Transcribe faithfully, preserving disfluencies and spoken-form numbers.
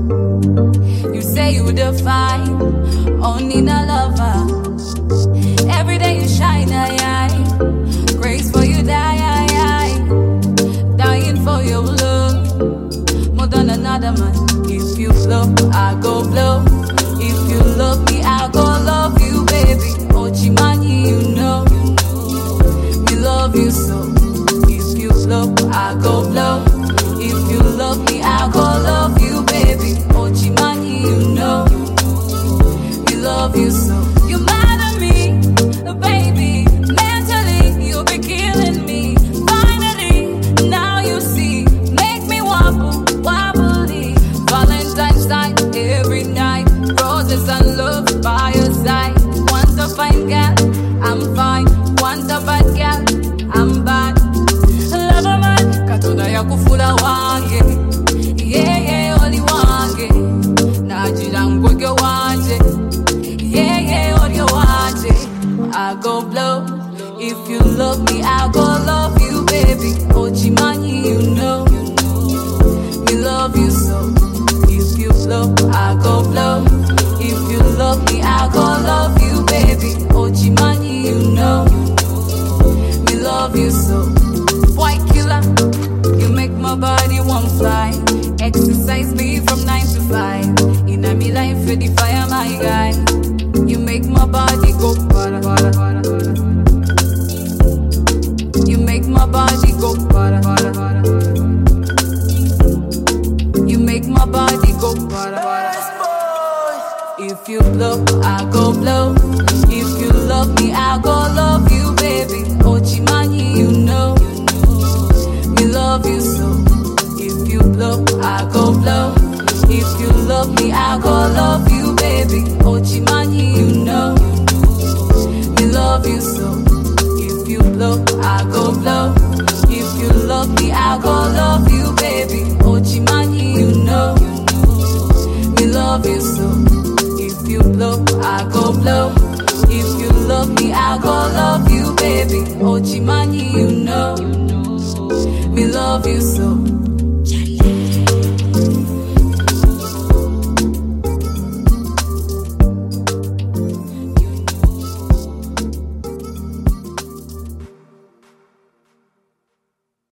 You say you define, only a lover. Every day you shine, aye, aye. Grace for you die, aye, aye. Dying for your love, more than another man. If you flow, I go blow. If you love me, I go love you, baby. Ochimani, you know, me love you so. If you flow, I go blow. If you love me, I go love you, baby. Ochimani, you know, me love you so. You mad at me, baby. Mentally, you'll be killing me. Finally, now you see, make me wobble, wobbly. Valentine's night, every night, roses and love by your side. Want a fine girl, I'm fine. Want a bad girl, I'm bad. Love a man, katona ya kufula wange. Yeah, yeah, only wange. Najira ngwege wanje. Yeah, yeah, all you want it. I go blow. If you love me, I go love you, baby. Ochimani, you know, me love you so. If you blow, I go blow. If you love me, I go love you, baby. Ochimani, you know, me love you so. White killer, you make my body want fly. Exercise me from nine to five. In a me life for the fire, my guy. You make my body go para para para. You make my body go para para para. You make my body go para para. If you blow, I go blow. If you love me, I go love you, baby. Ochimani, you know, me love you so. If you blow, I go blow. If you love me, I go love you, baby. Ochimani, you know, me love you so. If you blow, I go blow. If you love me, I go love you, baby. Ochimani, you know, me love you so. If you blow, I go blow. If you love me, I go love you, baby. Ochimani, you know, me love you so.